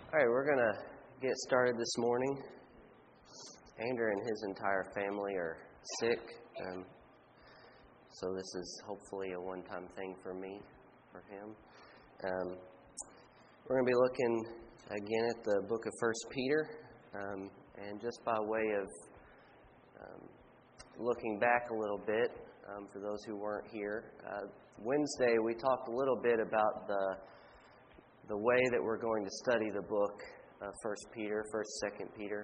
All right, we're going to get started this morning. Andrew and his entire family are sick, so this is hopefully a one-time thing for him. We're going to be looking again at the book of 1 Peter, and just by way of looking back a little bit, for those who weren't here, Wednesday we talked a little bit about the way that we're going to study the book of 1 Peter, 1st, 2nd Peter.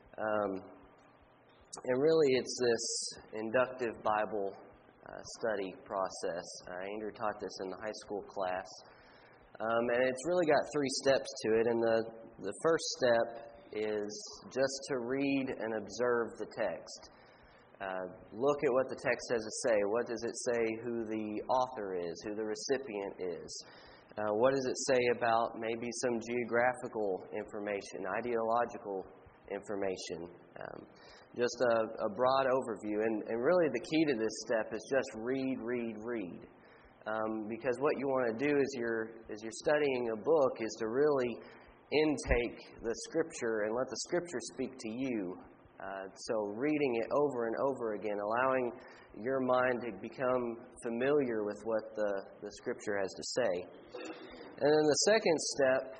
And really it's this inductive Bible study process. Andrew taught this in the high school class. And it's really got 3 steps to it. And the first step is just to read and observe the text. Look at what the text has to say. What does it say who the author is, who the recipient is? What does it say about maybe some geographical information, ideological information? Just a broad overview. And really the key to this step is just read. Because what you want to do as you're studying a book is to really intake the Scripture and let the Scripture speak to you. So reading it over and over again, allowing your mind to become familiar with what the Scripture has to say. And then the second step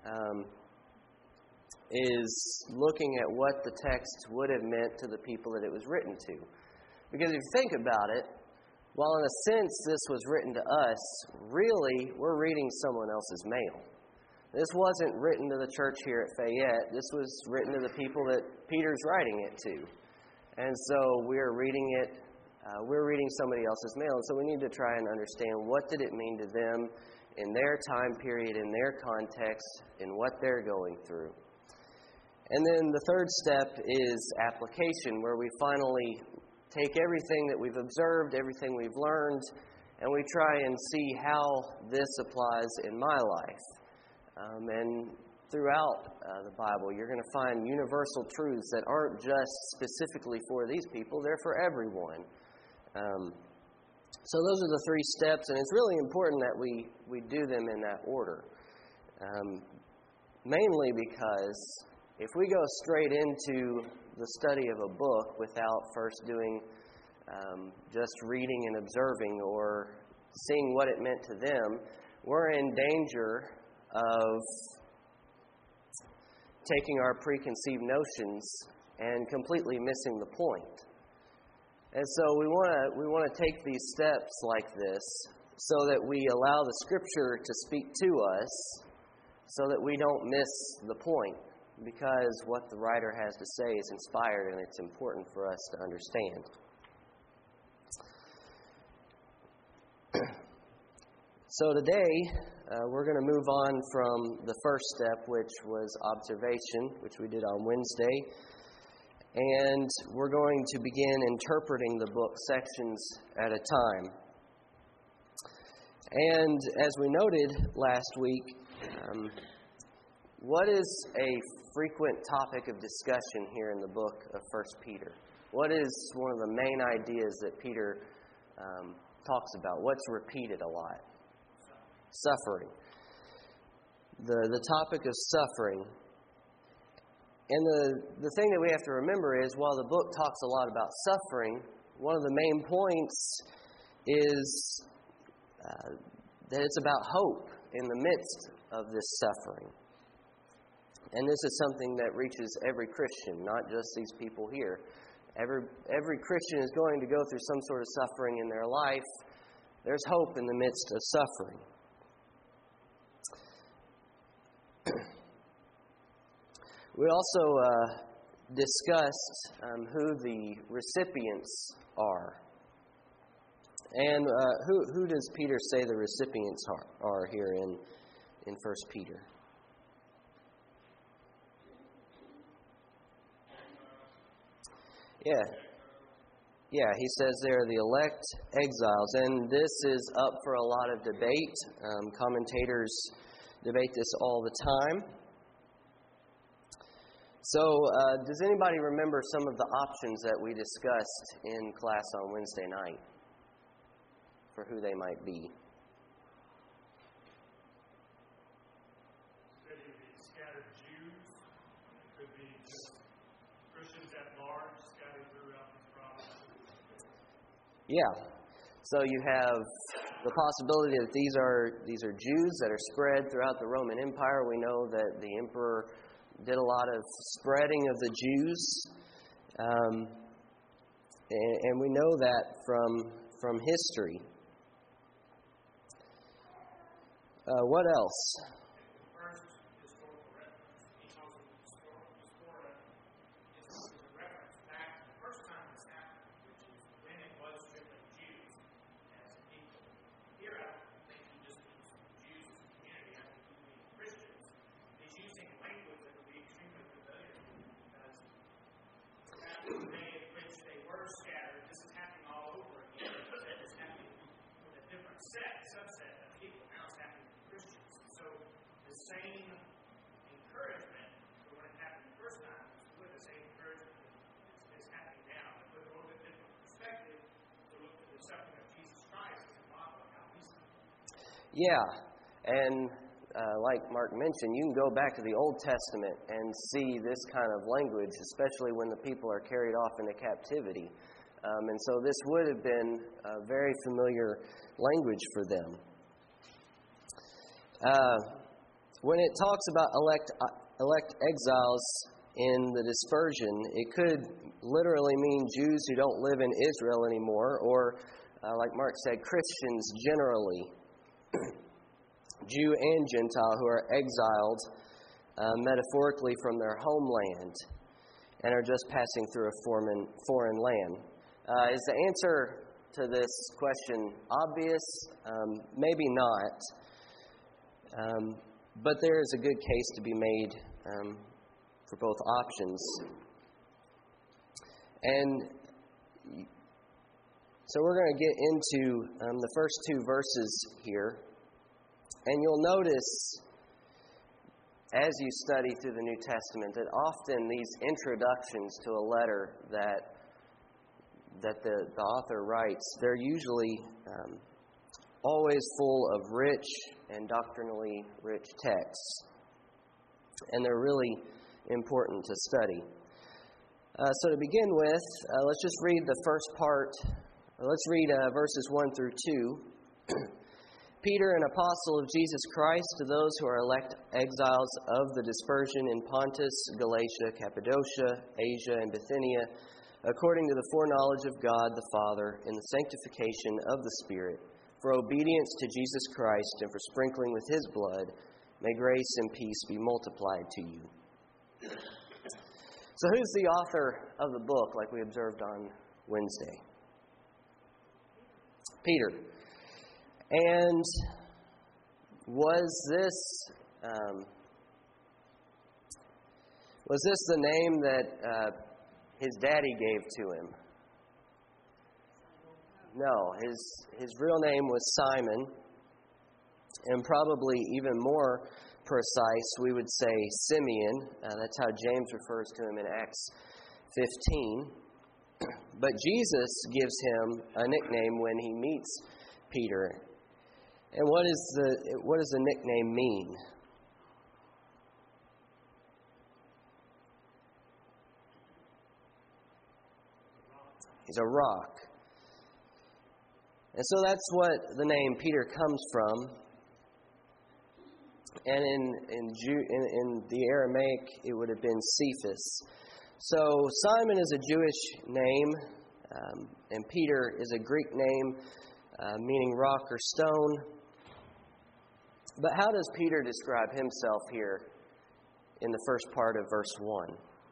is looking at what the text would have meant to the people that it was written to. Because if you think about it, while in a sense this was written to us, really we're reading someone else's mail. This wasn't written to the church here at Fayette. This was written to the people that Peter's writing it to. And so we're reading somebody else's mail. And so we need to try and understand what did it mean to them in their time period, in their context, in what they're going through. And then the third step is application, where we finally take everything that we've observed, everything we've learned, and we try and see how this applies in my life. And throughout the Bible, you're going to find universal truths that aren't just specifically for these people, they're for everyone. So those are the 3 steps, and it's really important that we do them in that order. Mainly because if we go straight into the study of a book without first doing just reading and observing or seeing what it meant to them, we're in danger of taking our preconceived notions and completely missing the point. And so we want to take these steps like this so that we allow the Scripture to speak to us so that we don't miss the point, because what the writer has to say is inspired and it's important for us to understand. So today, we're going to move on from the first step, which was observation, which we did on Wednesday. And we're going to begin interpreting the book sections at a time. And as we noted last week, what is a frequent topic of discussion here in the book of 1 Peter? What is one of the main ideas that Peter talks about? What's repeated a lot? Suffering. The topic of suffering. And the thing that we have to remember is, while the book talks a lot about suffering, one of the main points is that it's about hope in the midst of this suffering. And this is something that reaches every Christian, not just these people here. Every Christian is going to go through some sort of suffering in their life. There's hope in the midst of suffering. We also discussed who the recipients are. And who does Peter say the recipients are here in 1 Peter? Yeah, he says they're the elect exiles. And this is up for a lot of debate. Commentators debate this all the time. So, does anybody remember some of the options that we discussed in class on Wednesday night for who they might be? Scattered Yeah. So you have the possibility that these are Jews that are spread throughout the Roman Empire. We know that the emperor did a lot of spreading of the Jews. And we know that from history. What else? Yeah, and like Mark mentioned, you can go back to the Old Testament and see this kind of language, especially when the people are carried off into captivity. And so this would have been a very familiar language for them. When it talks about elect exiles in the dispersion, it could literally mean Jews who don't live in Israel anymore, or, like Mark said, Christians generally. Jew and Gentile who are exiled metaphorically from their homeland and are just passing through a foreign land. Is the answer to this question obvious? Maybe not. But there is a good case to be made for both options. And so we're going to get into the first two verses here. And you'll notice, as you study through the New Testament, that often these introductions to a letter that the author writes, they're usually always full of rich and doctrinally rich texts. And they're really important to study. So to begin with, let's just read the first part. Let's read verses 1 through 2. Peter, an apostle of Jesus Christ, to those who are elect exiles of the dispersion in Pontus, Galatia, Cappadocia, Asia, and Bithynia, according to the foreknowledge of God the Father, in the sanctification of the Spirit, for obedience to Jesus Christ and for sprinkling with His blood, may grace and peace be multiplied to you. So who's the author of the book, like we observed on Wednesday? Peter. And was this the name that his daddy gave to him? No, his real name was Simon, and probably even more precise, we would say Simeon. That's how James refers to him in Acts 15. But Jesus gives him a nickname when he meets Peter. And what does the nickname mean? He's a rock. And so that's what the name Peter comes from. And in the Aramaic, it would have been Cephas. So Simon is a Jewish name, and Peter is a Greek name, meaning rock or stone. But how does Peter describe himself here in the first part of verse 1?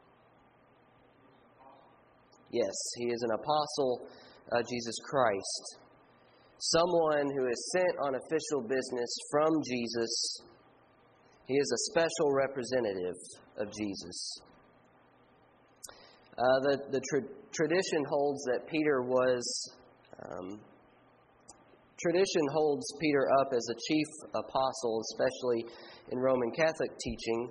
Yes, he is an apostle of Jesus Christ. Someone who is sent on official business from Jesus. He is a special representative of Jesus. The tradition holds that Tradition holds Peter up as a chief apostle, especially in Roman Catholic teaching.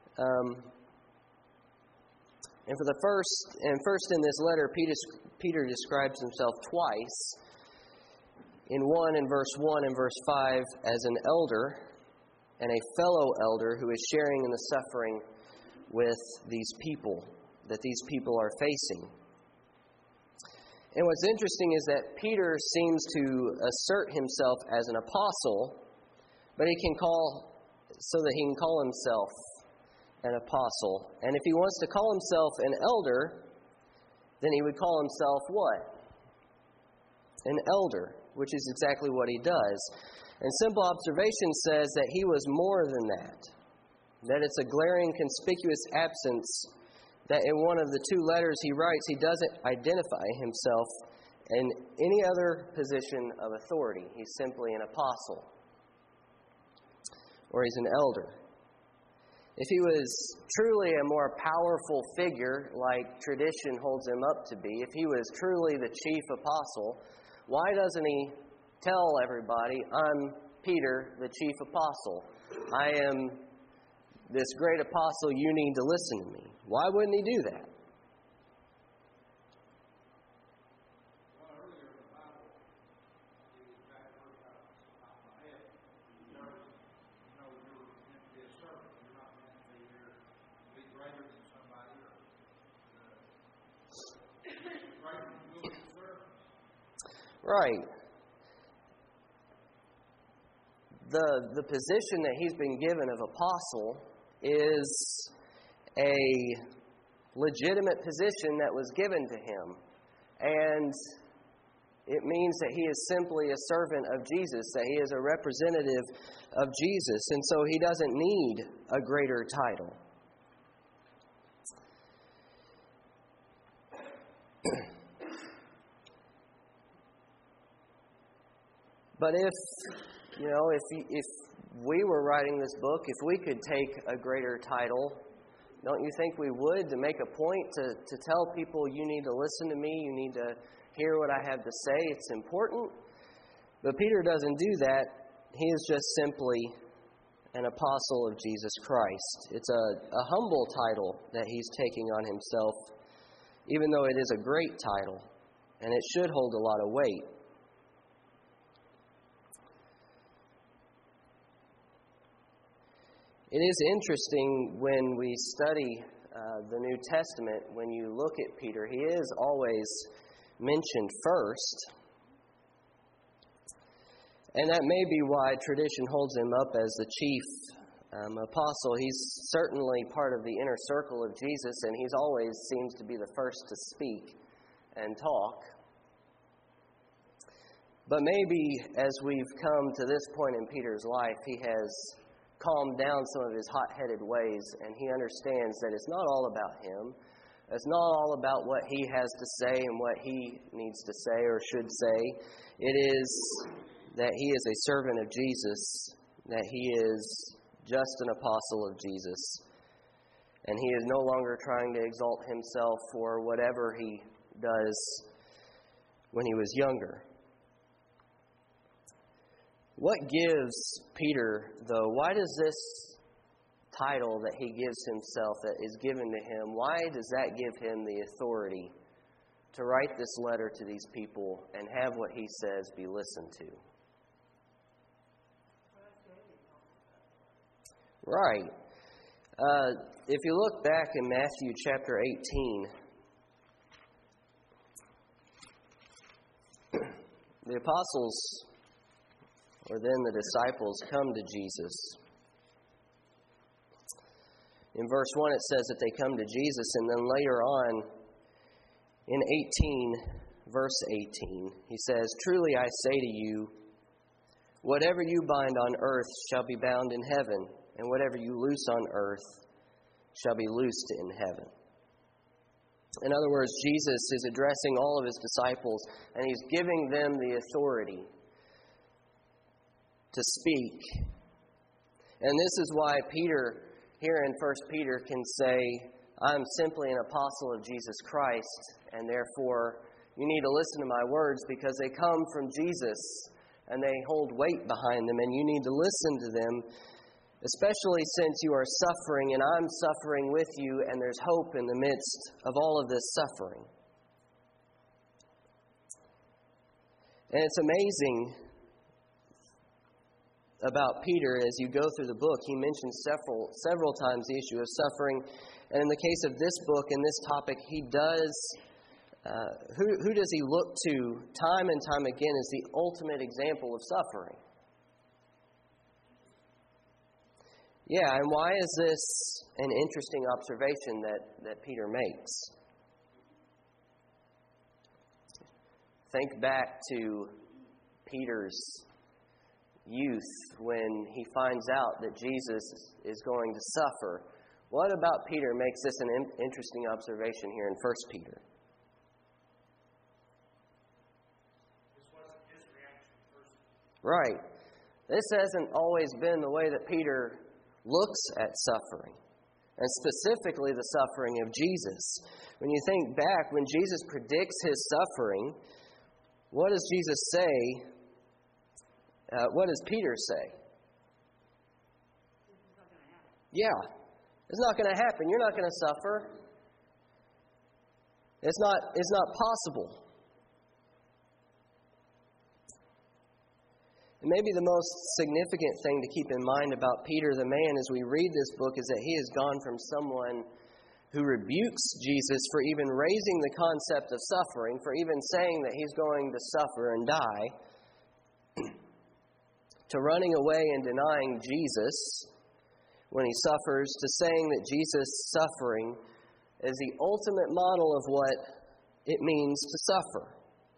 And first in this letter, Peter describes himself twice. In verse 1 and verse 5 as an elder and a fellow elder who is sharing in the suffering with these people, that these people are facing. And what's interesting is that Peter seems to assert himself as an apostle, but he can call himself an apostle. And if he wants to call himself an elder, then he would call himself what? An elder, which is exactly what he does. And simple observation says that he was more than that. That it's a glaring, conspicuous absence that in one of the two letters he writes, he doesn't identify himself in any other position of authority. He's simply an apostle. Or he's an elder. If he was truly a more powerful figure, like tradition holds him up to be, if he was truly the chief apostle, why doesn't he tell everybody, I'm Peter, the chief apostle? I am this great apostle, you need to listen to me. Why wouldn't he do that? Right. The position that he's been given of apostle is a legitimate position that was given to him. And it means that he is simply a servant of Jesus, that he is a representative of Jesus, and so he doesn't need a greater title. But if we were writing this book, if we could take a greater title, don't you think we would, to make a point to tell people, you need to listen to me, you need to hear what I have to say, it's important? But Peter doesn't do that. He is just simply an apostle of Jesus Christ. It's a humble title that he's taking on himself, even though it is a great title, and it should hold a lot of weight. It is interesting when we study the New Testament, when you look at Peter, he is always mentioned first. And that may be why tradition holds him up as the chief apostle. He's certainly part of the inner circle of Jesus, and he's always seems to be the first to speak and talk. But maybe as we've come to this point in Peter's life, he has calmed down some of his hot-headed ways, and he understands that it's not all about him. It's not all about what he has to say and what he needs to say or should say. It is that he is a servant of Jesus, that he is just an apostle of Jesus, and he is no longer trying to exalt himself for whatever he does when he was younger. What gives Peter, though, why does this title that he gives himself, that is given to him, why does that give him the authority to write this letter to these people and have what he says be listened to? Right. If you look back in Matthew chapter 18, the apostles, or then the disciples, come to Jesus. In verse 1 it says that they come to Jesus, and then later on in 18, verse 18, he says, "Truly I say to you, whatever you bind on earth shall be bound in heaven, and whatever you loose on earth shall be loosed in heaven." In other words, Jesus is addressing all of his disciples, and he's giving them the authority to speak. And this is why Peter, here in 1 Peter, can say, I'm simply an apostle of Jesus Christ, and therefore you need to listen to my words because they come from Jesus, and they hold weight behind them, and you need to listen to them, especially since you are suffering, and I'm suffering with you, and there's hope in the midst of all of this suffering. And it's amazing about Peter as you go through the book. He mentions several times the issue of suffering. And in the case of this book and this topic, he does, who does he look to time and time again as the ultimate example of suffering? Yeah, and why is this an interesting observation that Peter makes? Think back to Peter's youth when he finds out that Jesus is going to suffer. What about Peter makes this an interesting observation here in 1 Peter? This wasn't his reaction first. Right. This hasn't always been the way that Peter looks at suffering, and specifically the suffering of Jesus. When you think back, when Jesus predicts his suffering, what does Jesus say? What does Peter say? Yeah, it's not going to happen. You're not going to suffer. It's not possible. And maybe the most significant thing to keep in mind about Peter the man as we read this book is that he has gone from someone who rebukes Jesus for even raising the concept of suffering, for even saying that he's going to suffer and die, to running away and denying Jesus when he suffers, to saying that Jesus' suffering is the ultimate model of what it means to suffer.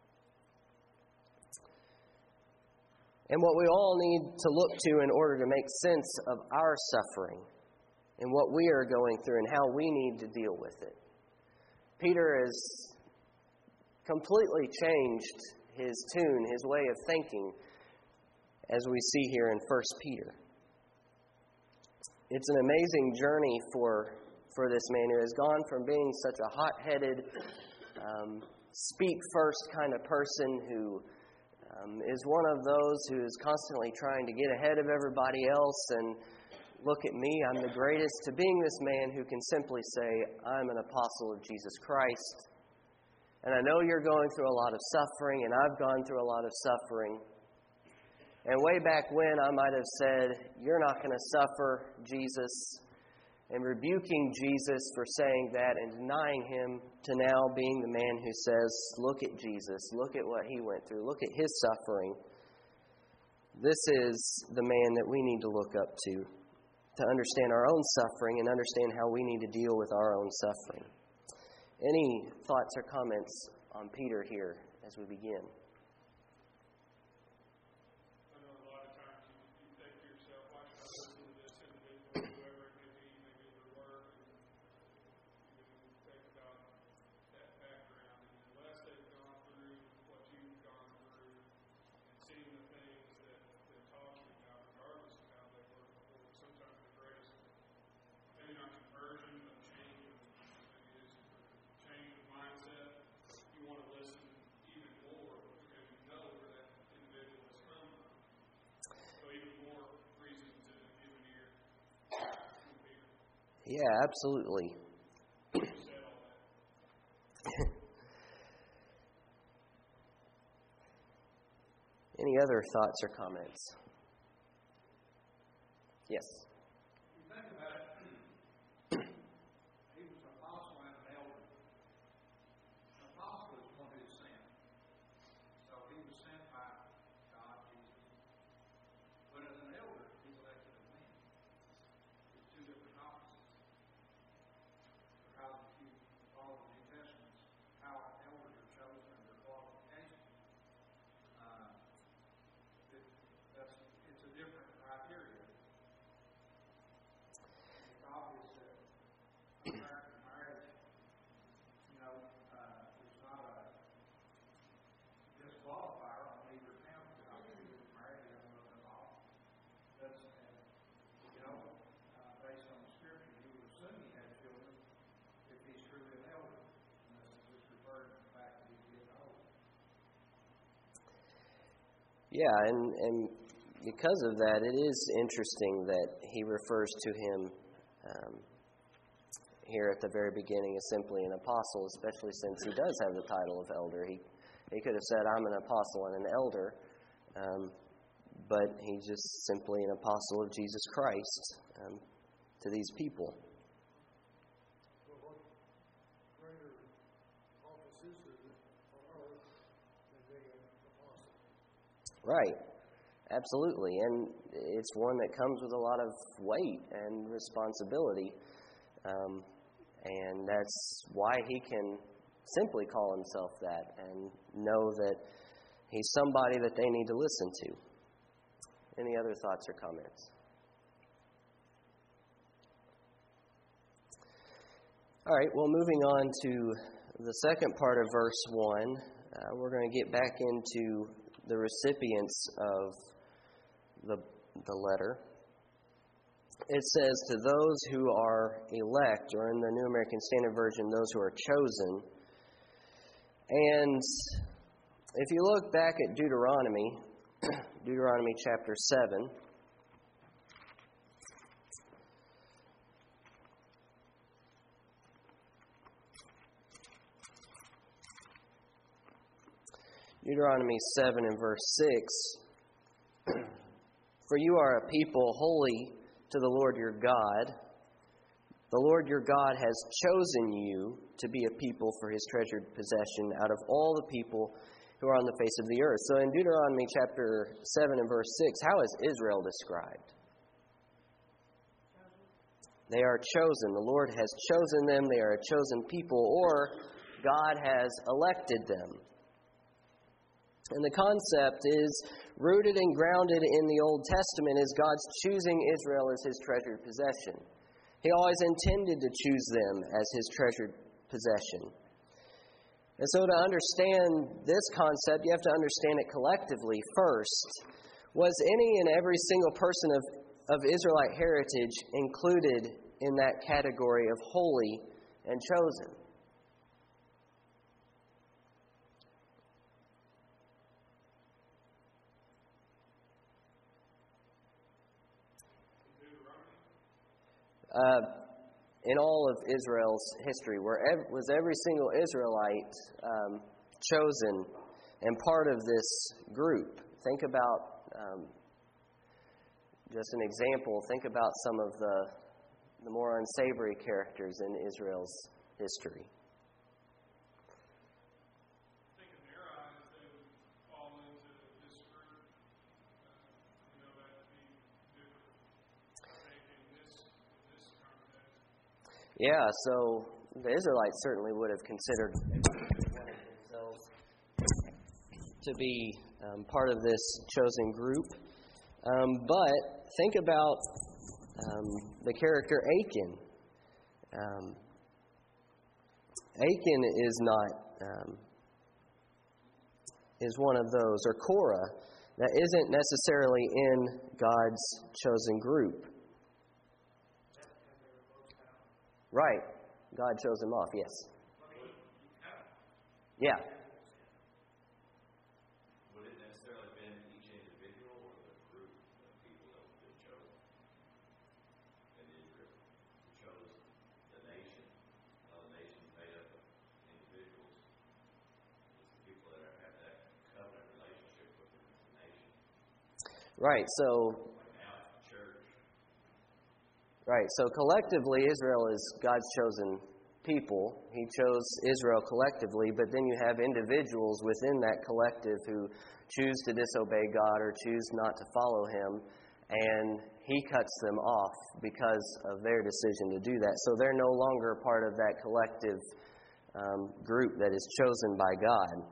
And what we all need to look to in order to make sense of our suffering and what we are going through and how we need to deal with it. Peter has completely changed his tune, his way of thinking, as we see here in 1 Peter. It's an amazing journey for this man who has gone from being such a hot-headed, speak-first kind of person who is one of those who is constantly trying to get ahead of everybody else and look at me, I'm the greatest, to being this man who can simply say, I'm an apostle of Jesus Christ. And I know you're going through a lot of suffering, and I've gone through a lot of suffering. And way back when, I might have said, you're not going to suffer, Jesus, and rebuking Jesus for saying that and denying him, to now being the man who says, look at Jesus, look at what he went through, look at his suffering. This is the man that we need to look up to understand our own suffering and understand how we need to deal with our own suffering. Any thoughts or comments on Peter here as we begin? Yeah, absolutely. Any other thoughts or comments? Yes. You think about it, he was an apostle and an elder. An apostle is one who's sent. So he was sent by God, Jesus. But as an elder, he's elected of men. It's two different offices. How if you follow the New Testament, how elders are chosen and their qualifications. It's a different criteria. It's obvious that marriage, is not a disqualifier on either count. If you're married, you don't know at all. That's, based on the scripture, you would assume he had children if he's truly an elder. And this is just referring to the fact that he's getting old. Yeah, and because of that, it is interesting that he refers to him here at the very beginning as simply an apostle, especially since he does have the title of elder. He could have said, I'm an apostle and an elder, but he's just simply an apostle of Jesus Christ to these people. So what greater office is there on earth than being an apostle? Right. Absolutely. And it's one that comes with a lot of weight and responsibility. And that's why he can simply call himself that and know that he's somebody that they need to listen to. Any other thoughts or comments? All right, well, moving on to the second part of verse 1, we're going to get back into the recipients of the letter. It says, to those who are elect, or in the New American Standard Version, those who are chosen. And if you look back at Deuteronomy, Deuteronomy chapter 7, Deuteronomy 7 and verse 6, for you are a people holy to the Lord your God. The Lord your God has chosen you to be a people for his treasured possession out of all the people who are on the face of the earth. So in Deuteronomy chapter 7 and verse 6, how is Israel described? They are chosen. The Lord has chosen them. They are a chosen people, or God has elected them. And the concept is rooted and grounded in the Old Testament as God's choosing Israel as his treasured possession. He always intended to choose them as his treasured possession. And so to understand this concept, you have to understand it collectively first. Was any and every single person of Israelite heritage included in that category of holy and chosen? In all of Israel's history, was every single Israelite chosen and part of this group? Think about, just an example, think about some of the more unsavory characters in Israel's history. I think in their eyes they would fall into this group. That would be different. I think in this context. Yeah, so the Israelites certainly would have considered themselves to be part of this chosen group. But think about the character Achan. Achan is one of those, or Korah, that isn't necessarily in God's chosen group. Right. God chose him off, yes. Yeah. Would it necessarily been each individual or the group of people that have been chosen in Israel? Who chose the nation? Well, the nation made up of individuals. It's the people that have that covenant relationship with the nation. Right, so Right, so collectively, Israel is God's chosen people. He chose Israel collectively, but then you have individuals within that collective who choose to disobey God or choose not to follow him, and he cuts them off because of their decision to do that. So they're no longer part of that collective group that is chosen by God.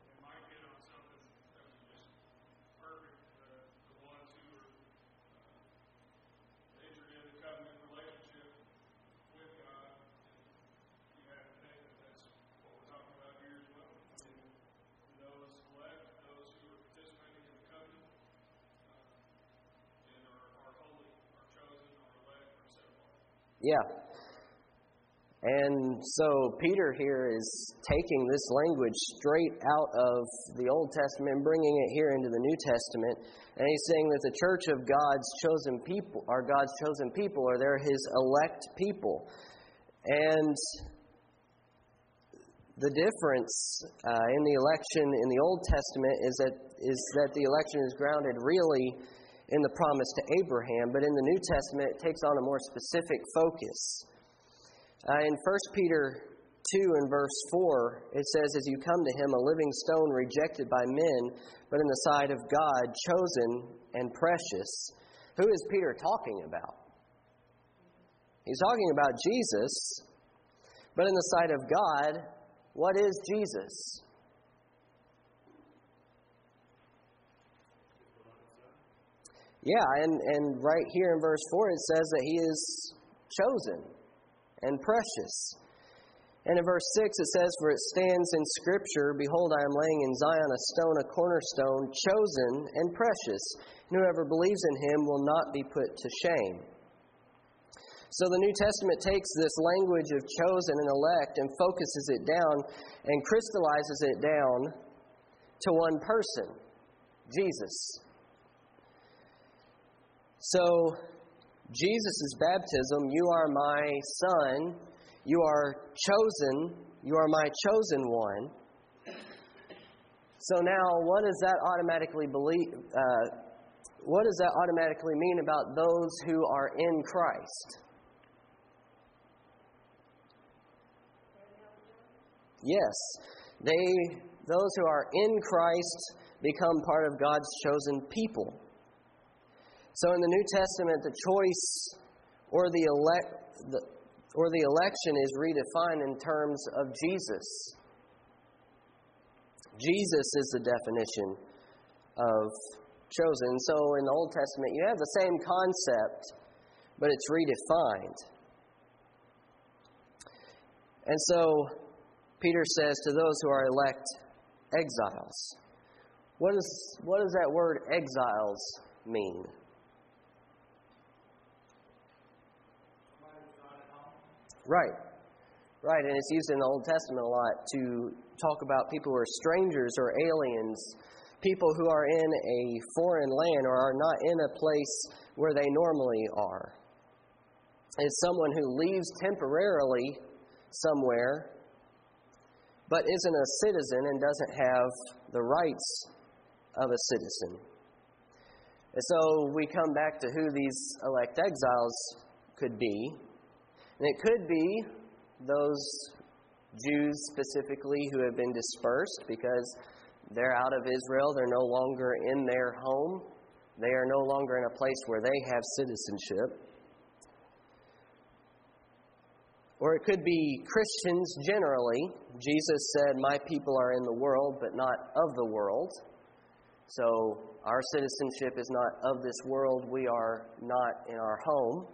Yeah. And so Peter here is taking this language straight out of the Old Testament and bringing it here into the New Testament. And he's saying that the church of God's chosen people are God's chosen people, or they're his elect people. And The difference in the election in the Old Testament is that the election is grounded really in the promise to Abraham, but in the New Testament it takes on a more specific focus. In 1 Peter 2 and verse 4, it says, "As you come to him, a living stone rejected by men, but in the sight of God, chosen and precious." Who is Peter talking about? He's talking about Jesus, but in the sight of God, what is Jesus? Yeah, and right here in verse 4 it says that he is chosen and precious. And in verse 6 it says, "For it stands in Scripture, Behold, I am laying in Zion a stone, a cornerstone, chosen and precious. And whoever believes in him will not be put to shame." So the New Testament takes this language of chosen and elect and focuses it down and crystallizes it down to one person, Jesus. So, Jesus' baptism, "You are my son, you are chosen, you are my chosen one." So now, what does that automatically mean about those who are in Christ? Yes, those who are in Christ become part of God's chosen people. So in the New Testament, the choice or the election is redefined in terms of Jesus. Jesus is the definition of chosen. So in the Old Testament, you have the same concept, but it's redefined. And so Peter says to those who are elect, exiles. What does that word exiles mean? Right, and it's used in the Old Testament a lot to talk about people who are strangers or aliens, people who are in a foreign land or are not in a place where they normally are. It's someone who leaves temporarily somewhere, but isn't a citizen and doesn't have the rights of a citizen. And so we come back to who these elect exiles could be. And it could be those Jews specifically who have been dispersed because they're out of Israel. They're no longer in their home. They are no longer in a place where they have citizenship. Or it could be Christians generally. Jesus said, "My people are in the world, but not of the world." So our citizenship is not of this world. We are not in our home.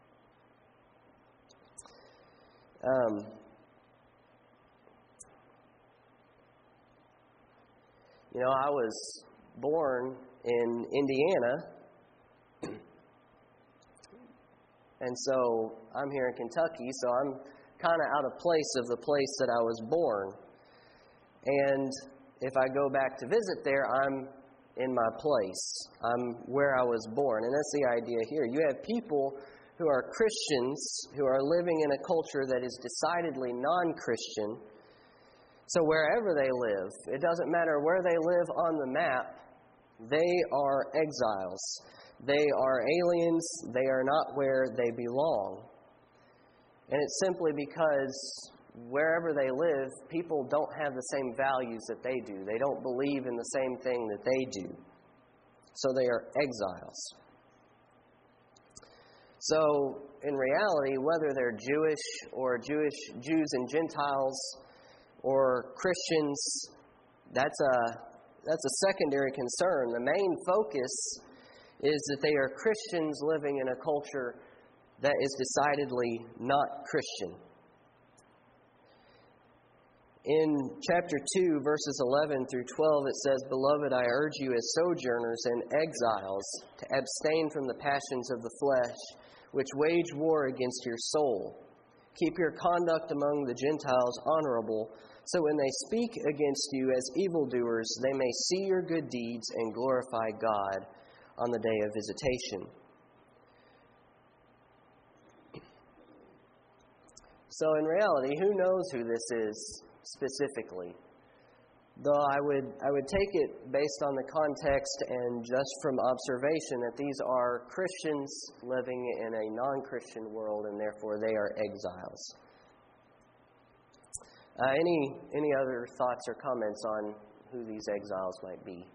I was born in Indiana, and so I'm here in Kentucky, so I'm kind of out of place of the place that I was born. And if I go back to visit there, I'm in my place. I'm where I was born. And that's the idea here. You have people who are Christians, who are living in a culture that is decidedly non-Christian. So wherever they live, it doesn't matter where they live on the map, they are exiles. They are aliens. They are not where they belong. And it's simply because wherever they live, people don't have the same values that they do. They don't believe in the same thing that they do. So they are exiles. So, in reality, whether they're Jewish or Jews and Gentiles or Christians, that's a secondary concern. The main focus is that they are Christians living in a culture that is decidedly not Christian. In chapter 2, verses 11 through 12, it says, "Beloved, I urge you as sojourners and exiles to abstain from the passions of the flesh, which wage war against your soul. Keep your conduct among the Gentiles honorable, so when they speak against you as evildoers, they may see your good deeds and glorify God on the day of visitation." So in reality, who knows who this is specifically. Though I would take it based on the context and just from observation that these are Christians living in a non-Christian world, and therefore they are exiles. Any other thoughts or comments on who these exiles might be?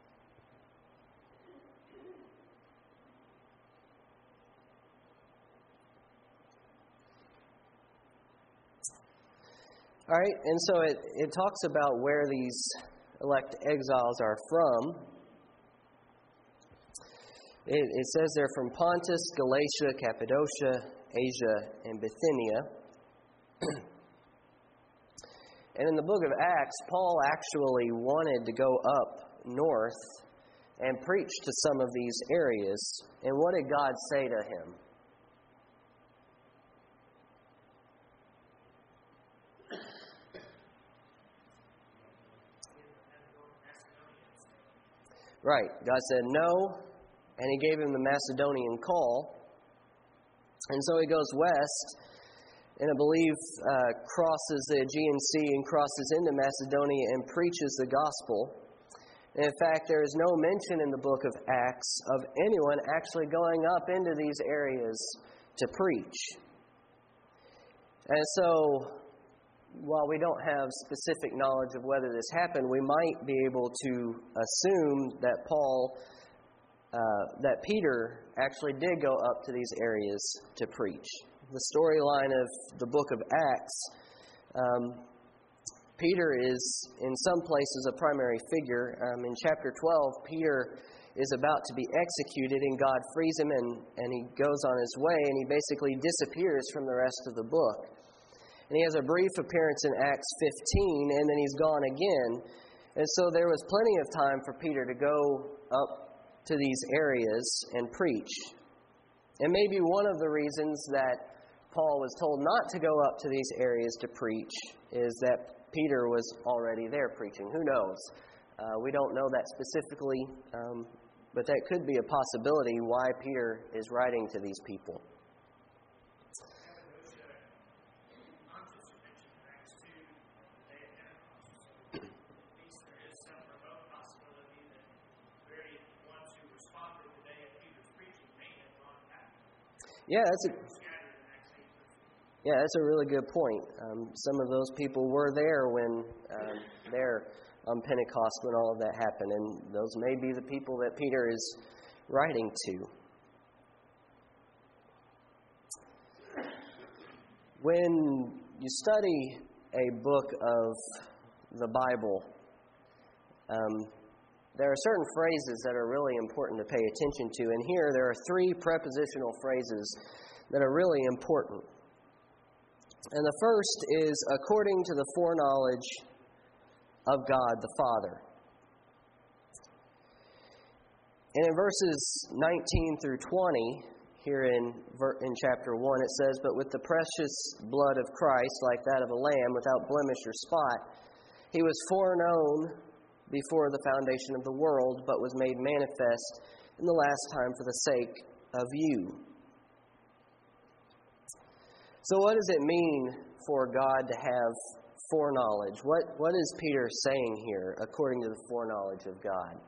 All right, and so it talks about where these elect exiles are from. It says they're from Pontus, Galatia, Cappadocia, Asia, and Bithynia. And in the book of Acts, Paul actually wanted to go up north and preach to some of these areas. And what did God say to him? Right. God said no, and He gave him the Macedonian call. And so he goes west, and I believe crosses the Aegean Sea and crosses into Macedonia and preaches the gospel. And in fact, there is no mention in the book of Acts of anyone actually going up into these areas to preach. And so, while we don't have specific knowledge of whether this happened, we might be able to assume that that Peter actually did go up to these areas to preach. The storyline of the book of Acts, Peter is in some places a primary figure. In chapter 12, Peter is about to be executed, and God frees him, and he goes on his way, and he basically disappears from the rest of the book. And he has a brief appearance in Acts 15, and then he's gone again. And so there was plenty of time for Peter to go up to these areas and preach. And maybe one of the reasons that Paul was told not to go up to these areas to preach is that Peter was already there preaching. Who knows? We don't know that specifically, but that could be a possibility why Peter is writing to these people. Yeah, that's a really good point. Some of those people were there when there on Pentecost when all of that happened, and those may be the people that Peter is writing to. When you study a book of the Bible, there are certain phrases that are really important to pay attention to. And here there are 3 prepositional phrases that are really important. And the first is, according to the foreknowledge of God the Father. And in verses 19 through 20, here in chapter 1, it says, "But with the precious blood of Christ, like that of a lamb, without blemish or spot, He was foreknown before the foundation of the world, but was made manifest in the last time for the sake of you." So what does it mean for God to have foreknowledge? What is Peter saying here, according to the foreknowledge of God?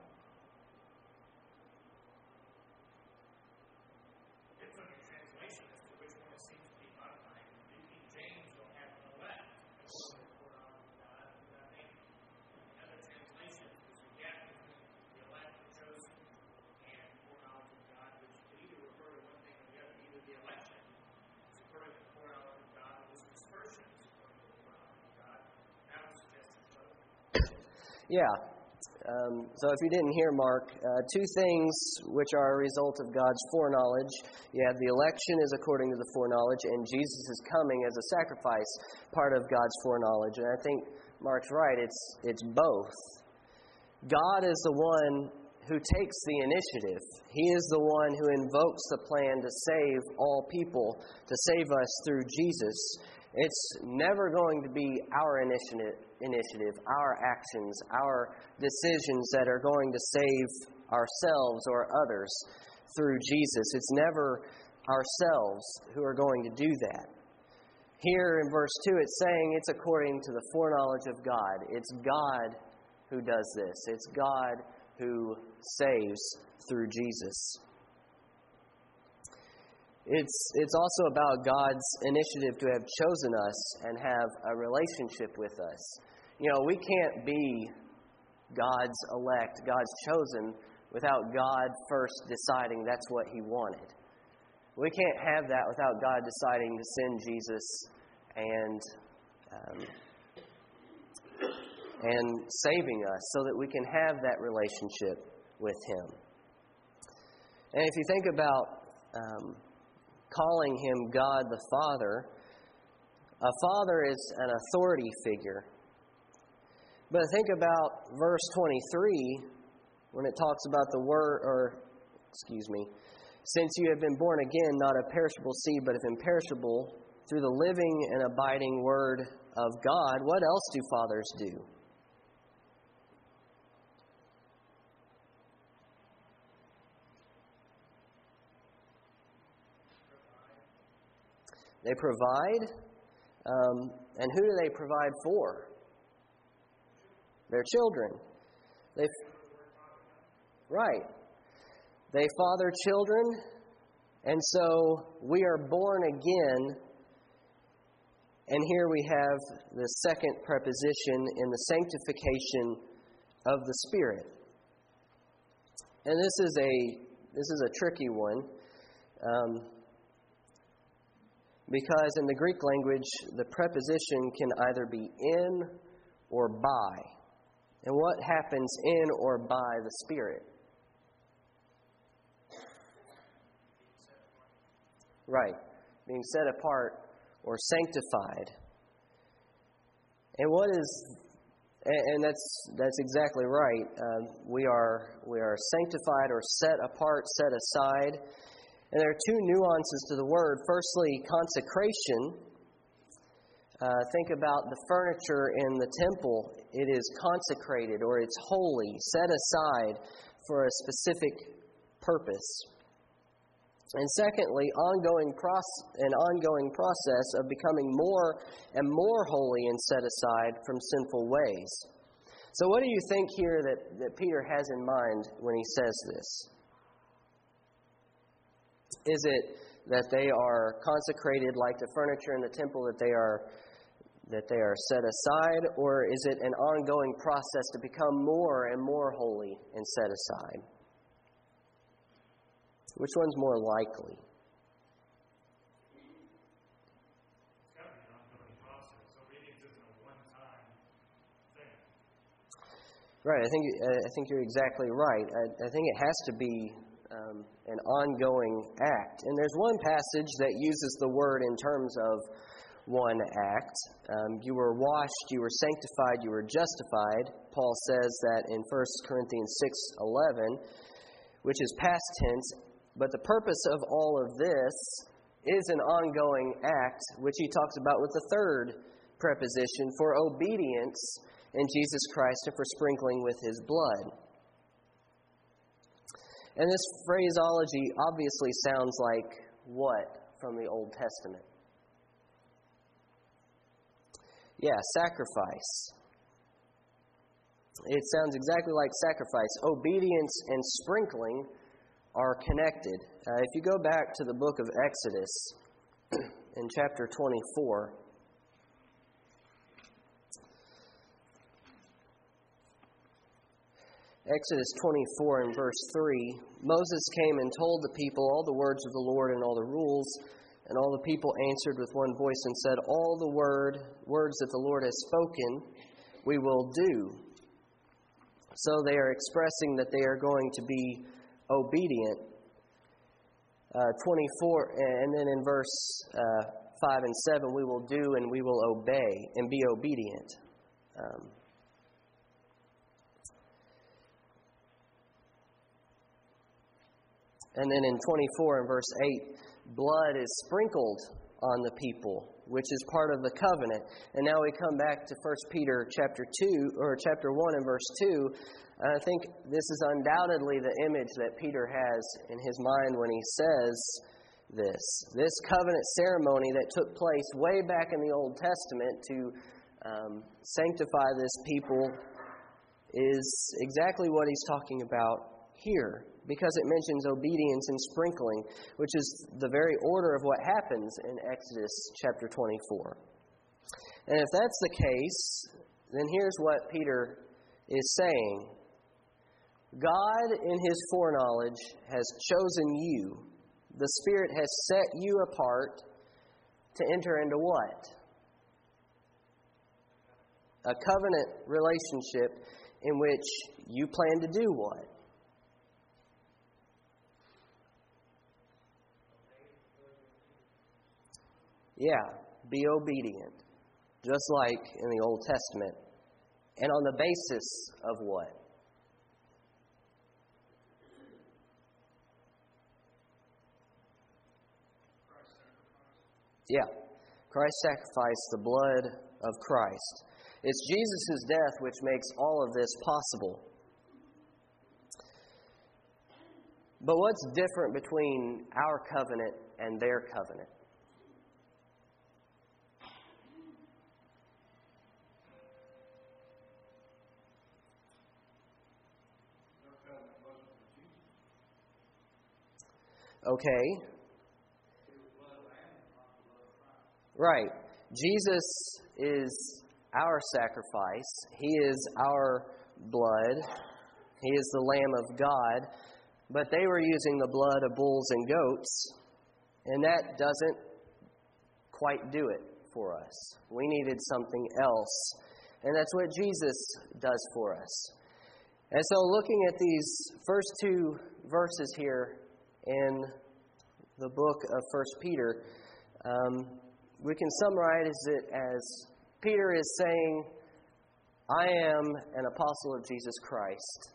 Yeah. So if you didn't hear Mark, 2 things which are a result of God's foreknowledge. You have the election is according to the foreknowledge, and Jesus is coming as a sacrifice, part of God's foreknowledge. And I think Mark's right, it's both. God is the one who takes the initiative. He is the one who invokes the plan to save all people, to save us through Jesus. It's never going to be our initiative, our actions, our decisions that are going to save ourselves or others through Jesus. It's never ourselves who are going to do that. Here in verse 2, it's saying it's according to the foreknowledge of God. It's God who does this. It's God who saves through Jesus. It's also about God's initiative to have chosen us and have a relationship with us. We can't be God's elect, God's chosen, without God first deciding that's what He wanted. We can't have that without God deciding to send Jesus and saving us so that we can have that relationship with Him. And if you think about calling Him God the Father, a father is an authority figure. But think about verse 23 when it talks about since you have been born again, not of perishable seed, but of imperishable, through the living and abiding Word of God, what else do fathers do? They provide. And who do they provide for? Their children. Right. They father children, and so we are born again. And here we have the second preposition in the sanctification of the Spirit. And this is a tricky one, because in the Greek language, the preposition can either be in or by. And what happens in or by the Spirit? Right. Being set apart or sanctified. And that's exactly right. We are sanctified or set apart, set aside. And there are two nuances to the word. Firstly, consecration. Think about the furniture in the temple. It is consecrated or it's holy, set aside for a specific purpose. And secondly, an ongoing process of becoming more and more holy and set aside from sinful ways. So what do you think here that Peter has in mind when he says this? Is it that they are consecrated like the furniture in the temple, that they are set aside, or is it an ongoing process to become more and more holy and set aside? Which one's more likely? It's got to be an ongoing process. Obedience isn't a one-time thing. Right. I think you're exactly right. I think it has to be an ongoing act. And there's one passage that uses the word in terms of one act. You were washed, you were sanctified, you were justified. Paul says that in 1 Corinthians 6:11, which is past tense. But the purpose of all of this is an ongoing act, which he talks about with the third preposition, for obedience in Jesus Christ and for sprinkling with His blood. And this phraseology obviously sounds like what from the Old Testament? Yeah, sacrifice. It sounds exactly like sacrifice. Obedience and sprinkling are connected. If you go back to the book of Exodus in chapter 24, Exodus 24 and verse 3, Moses came and told the people all the words of the Lord and all the rules, and all the people answered with one voice and said, all the words that the Lord has spoken, we will do. So they are expressing that they are going to be obedient. 24, and then in verse 5 and 7, we will do and we will obey and be obedient. And then in 24 and verse 8, blood is sprinkled on the people, which is part of the covenant. And now we come back to 1 Peter chapter 1 and verse 2. I think this is undoubtedly the image that Peter has in his mind when he says, This covenant ceremony that took place way back in the Old Testament to sanctify this people is exactly what he's talking about here, because it mentions obedience and sprinkling, which is the very order of what happens in Exodus chapter 24. And if that's the case, then here's what Peter is saying. God, in His foreknowledge, has chosen you. The Spirit has set you apart to enter into what? A covenant relationship in which you plan to do what? Yeah, be obedient. Just like in the Old Testament. And on the basis of what? Yeah, Christ sacrificed the blood of Christ. It's Jesus' death which makes all of this possible. But what's different between our covenant and their covenant? Okay. Right. Jesus is our sacrifice. He is our blood. He is the Lamb of God. But they were using the blood of bulls and goats, and that doesn't quite do it for us. We needed something else, and that's what Jesus does for us. And so looking at these first two verses here in the book of 1 Peter, we can summarize it as Peter is saying, I am an apostle of Jesus Christ.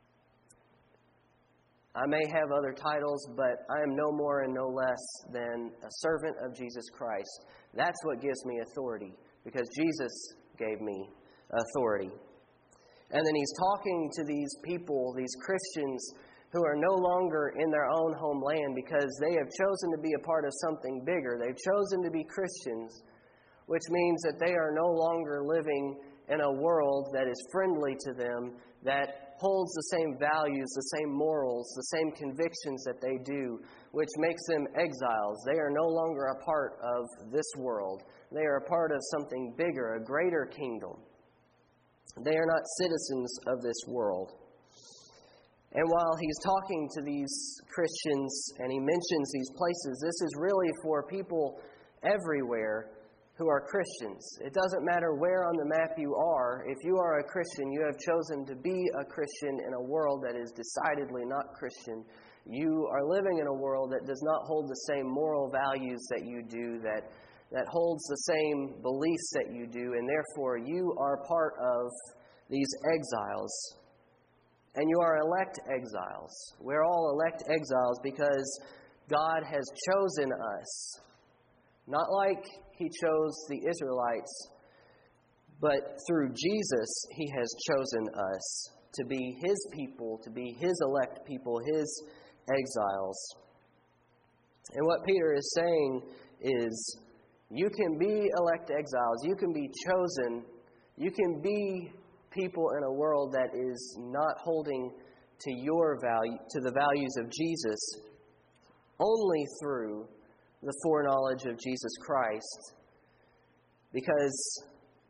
I may have other titles, but I am no more and no less than a servant of Jesus Christ. That's what gives me authority, because Jesus gave me authority. And then he's talking to these people, these Christians, who are no longer in their own homeland because they have chosen to be a part of something bigger. They've chosen to be Christians, which means that they are no longer living in a world that is friendly to them, that holds the same values, the same morals, the same convictions that they do, which makes them exiles. They are no longer a part of this world. They are a part of something bigger, a greater kingdom. They are not citizens of this world. And while he's talking to these Christians and he mentions these places, this is really for people everywhere who are Christians. It doesn't matter where on the map you are. If you are a Christian, you have chosen to be a Christian in a world that is decidedly not Christian. You are living in a world that does not hold the same moral values that you do, that holds the same beliefs that you do, and therefore you are part of these exiles. And you are elect exiles. We're all elect exiles because God has chosen us. Not like He chose the Israelites, but through Jesus He has chosen us to be His people, to be His elect people, His exiles. And what Peter is saying is, you can be elect exiles, you can be chosen, you can be people in a world that is not holding to your value, to the values of Jesus, only through the foreknowledge of Jesus Christ, because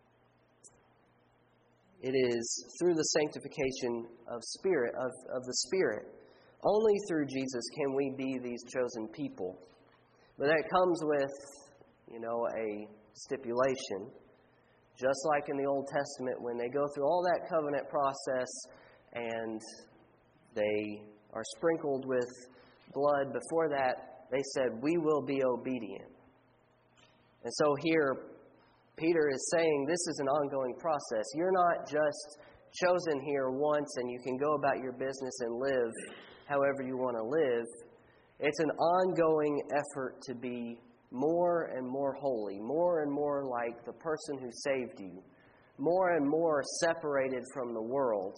it is through the sanctification of the Spirit. Only through Jesus can we be these chosen people. But that comes with, a stipulation. Just like in the Old Testament, when they go through all that covenant process and they are sprinkled with blood, before that, they said, we will be obedient. And so here, Peter is saying this is an ongoing process. You're not just chosen here once and you can go about your business and live however you want to live. It's an ongoing effort to be more and more holy, more and more like the person who saved you, more and more separated from the world,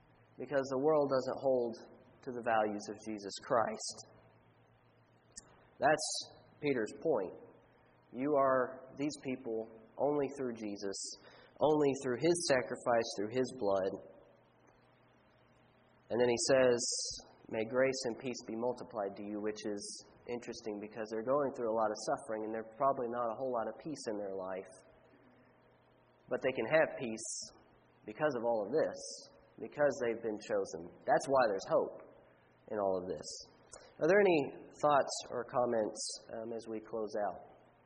because the world doesn't hold to the values of Jesus Christ. That's Peter's point. You are these people only through Jesus, only through His sacrifice, through His blood. And then he says, may grace and peace be multiplied to you, which is interesting because they're going through a lot of suffering and there's probably not a whole lot of peace in their life. But they can have peace because of all of this, because they've been chosen. That's why there's hope in all of this. Are there any thoughts or comments as we close out?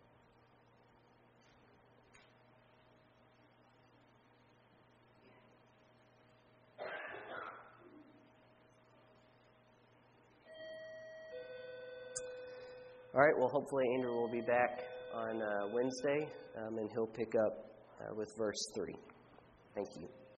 All right, well, hopefully Andrew will be back on Wednesday, and he'll pick up with verse 3. Thank you.